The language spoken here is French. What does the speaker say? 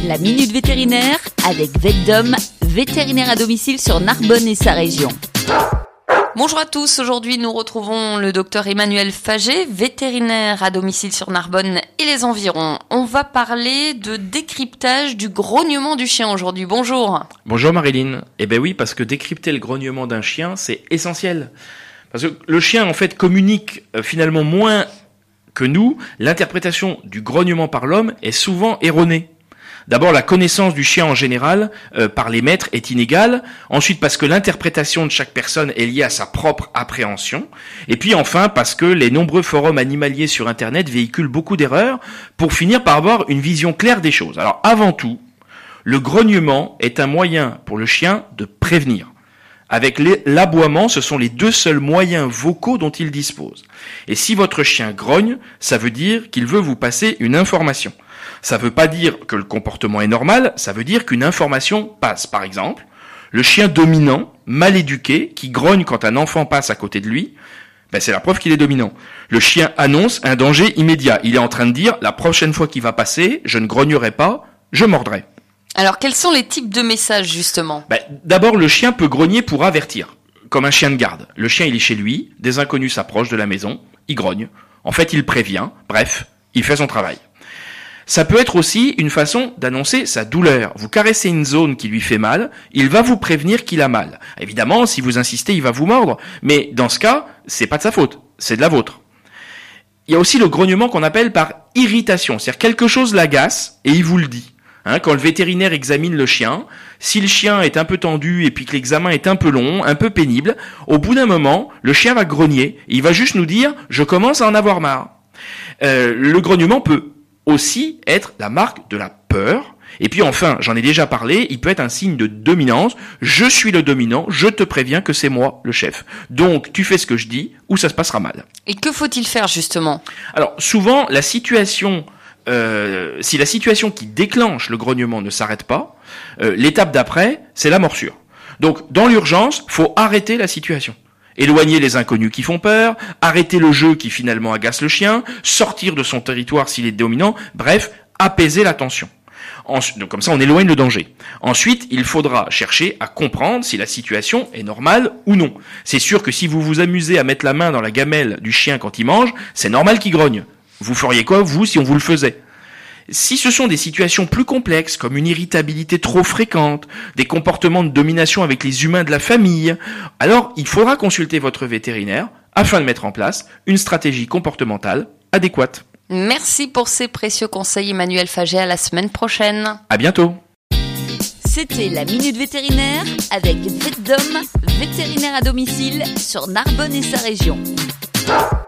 La Minute Vétérinaire avec VetDom, vétérinaire à domicile sur Narbonne et sa région. Bonjour à tous, aujourd'hui nous retrouvons le docteur Emmanuel Faget, vétérinaire à domicile sur Narbonne et les environs. On va parler de décryptage du grognement du chien aujourd'hui. Bonjour. Bonjour Marilyn. Eh ben oui, parce que décrypter le grognement d'un chien, c'est essentiel. Parce que le chien, en fait, communique finalement moins que nous. L'interprétation du grognement par l'homme est souvent erronée. D'abord, la connaissance du chien en général par les maîtres est inégale. Ensuite, parce que l'interprétation de chaque personne est liée à sa propre appréhension. Et puis enfin, parce que les nombreux forums animaliers sur Internet véhiculent beaucoup d'erreurs pour finir par avoir une vision claire des choses. Alors avant tout, le grognement est un moyen pour le chien de prévenir. Avec l'aboiement, ce sont les deux seuls moyens vocaux dont il dispose. Et si votre chien grogne, ça veut dire qu'il veut vous passer une information. Ça veut pas dire que le comportement est normal, ça veut dire qu'une information passe. Par exemple, le chien dominant, mal éduqué, qui grogne quand un enfant passe à côté de lui, c'est la preuve qu'il est dominant. Le chien annonce un danger immédiat. Il est en train de dire, la prochaine fois qu'il va passer, je ne grognerai pas, je mordrai. Alors, quels sont les types de messages, justement ? D'abord, le chien peut grogner pour avertir, comme un chien de garde. Le chien, il est chez lui, des inconnus s'approchent de la maison, il grogne. En fait, il prévient, bref, il fait son travail. Ça peut être aussi une façon d'annoncer sa douleur. Vous caressez une zone qui lui fait mal, il va vous prévenir qu'il a mal. Évidemment, si vous insistez, il va vous mordre, mais dans ce cas, c'est pas de sa faute, c'est de la vôtre. Il y a aussi le grognement qu'on appelle par irritation, c'est-à-dire quelque chose l'agace et il vous le dit. Quand le vétérinaire examine le chien, si le chien est un peu tendu et puis que l'examen est un peu long, un peu pénible, au bout d'un moment, le chien va grogner. Et il va juste nous dire « je commence à en avoir marre ». Le grognement peut aussi être la marque de la peur. Et puis enfin, j'en ai déjà parlé, il peut être un signe de dominance. Je suis le dominant, je te préviens que c'est moi le chef. Donc tu fais ce que je dis ou ça se passera mal. Et que faut-il faire justement ? Alors souvent, si la situation qui déclenche le grognement ne s'arrête pas, l'étape d'après, c'est la morsure. Donc, dans l'urgence, faut arrêter la situation. Éloigner les inconnus qui font peur, arrêter le jeu qui finalement agace le chien, sortir de son territoire s'il est dominant, bref, apaiser la tension. Donc, comme ça, on éloigne le danger. Ensuite, il faudra chercher à comprendre si la situation est normale ou non. C'est sûr que si vous vous amusez à mettre la main dans la gamelle du chien quand il mange, c'est normal qu'il grogne. Vous feriez quoi, vous, si on vous le faisait ? Si ce sont des situations plus complexes, comme une irritabilité trop fréquente, des comportements de domination avec les humains de la famille, alors il faudra consulter votre vétérinaire afin de mettre en place une stratégie comportementale adéquate. Merci pour ces précieux conseils, Emmanuel Faget. À la semaine prochaine. À bientôt. C'était la Minute Vétérinaire avec VetDom, vétérinaire à domicile sur Narbonne et sa région.